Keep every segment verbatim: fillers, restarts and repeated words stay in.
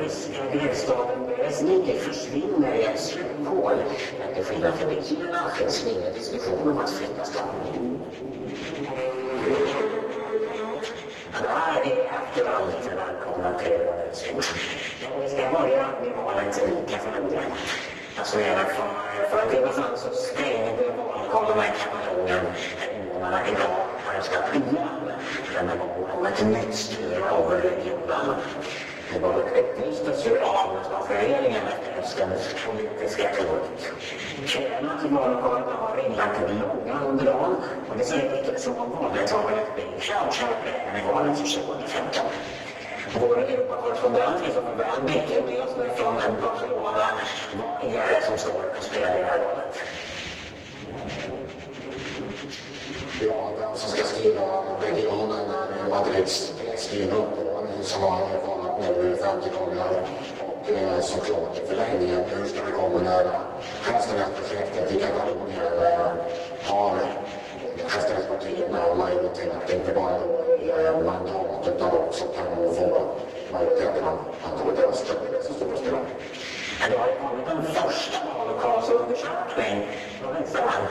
ryska delstaten Beresniki försvinner i ett slukhål. Till skillnad från Kina finns ingen diskussion om att flytta staden. Det här är aktuellt för välkomna till årets skola. Vi ska börja med valets rika förlorare. Alltså även för, för en timme sedan så sprängde valkollarna i Katalonien. Invånarna idag har önskat igen denna gång om ett nytt styre av regionen. Det var ett upplystes ju av den svenska regeringen efter höstens politiska tåg. Köerna till vallokalerna har ringat långa under dagen och det ser ut som om valdeltagandet blir kärnköpare än i valet tjugohundrafemton. Vår Europakorrespondent Kristoffer Wernbeck är med oss nu från Barcelona. Vad är det som står på spel i det här valet? Ja, den som ska styra regionen är Madrids styrgrupp som har varit nu i femtio gånger. Och eh, såklart i förlängningen hur ska det komma när Hästrättsprojektet i Katalonien eh, har Hästrättspartierna och majoritet, inte bara i eh, mandat utan också kan få majoriteten av antalet röster. Det är det som står på spel. Det har kommit en första vallokalsundersökning. Vad visar den?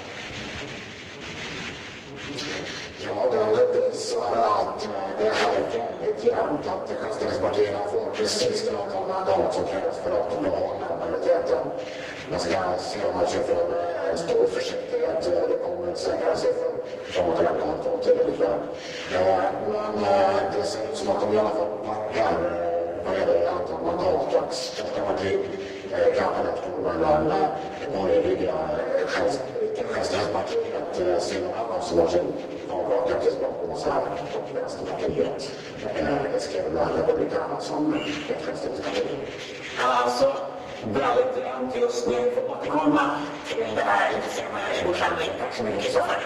Ja, den visar att det är väldigt jämnt att Hästrättspartierna får precis det antal mandat som krävs för att behålla majoriteten. Man ska se om man kör för en stor försiktighet. Det kommer inte säkra siffror som att räkna antal till ungefär. Men det ser ut som att de i alla fall backar vad gäller det antal mandat. Hästrättspartiet kanske rätt mellan borgerliga Hästrättspartiet sina alla som har sin avvakar tillbaka och så här och Vänsterpartiet skrev med republikanerna som ett Hästrättsparti. Alltså, väldigt jämnt just nu för att återkomma till det här lite senare i vår samling. Tack så mycket, Kristoffer.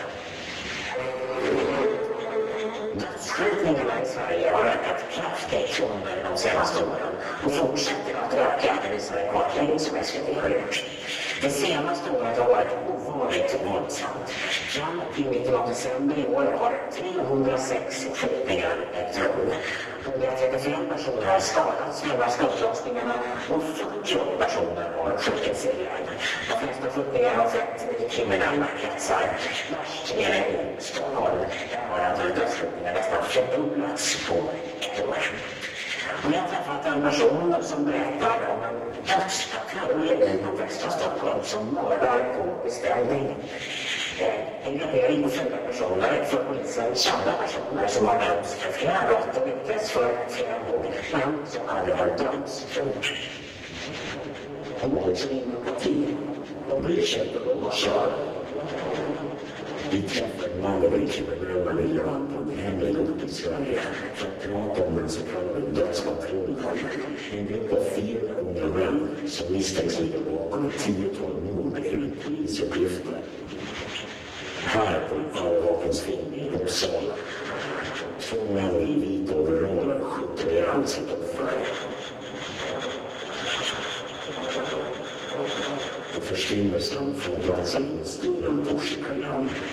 Dödsskjutningarna i Sverige har ökat kraftigt under de senaste åren och fortsätter att öka, det visar en kartläggning som S V T har gjort. Det senaste året har varit ovanligt våldsamt. Fram till mitten av december i år har trehundrasex skjutningar ägt rum. hundratrettiofem personer har skadats med skottlossningarna och fyrtio personer har skjutits ihjäl. De flesta skjutningar har skett i kriminella kretsar. Värst är det i Stockholm. Där har antalet dödsskjutningar nästan fördubblats på ett år. Och jag har träffat en person som berättar om en dödspatrull i nordvästra Stockholm som mördar på beställning. En gruppering på fyra personer för polisen kända personer som har dömts för flera brott och utretts för flera mord, men som aldrig har dömts för mord. De har sin empati. De bryr sig inte om att köra. Vi träffade en man och en kvinna när vi grann på en hemlig ort i Sverige för att prata om den så kallade dödspatrullen. En grupp av fyra unga män som misstänks ligga bakom ett tiotal mord enligt polisuppgifter. Här på övervakningsfilm i Uppsala. Två män i vita overaller skjuter ihjäl sitt offer. För försvinner från Franska institutionen Torskajan.